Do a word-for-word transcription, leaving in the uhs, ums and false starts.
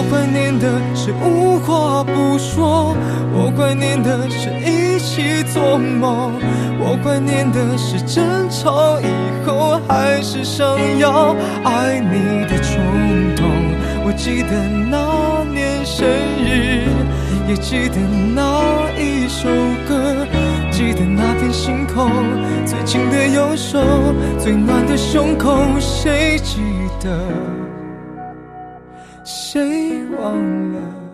我怀念的是无话不说，我怀念的是一起做梦，我怀念的是争吵以后还是想要爱你的冲动。我记得那年生日，也记得那一首歌，记得那片星空，最紧的右手，最暖的胸口，谁记得？谁忘了？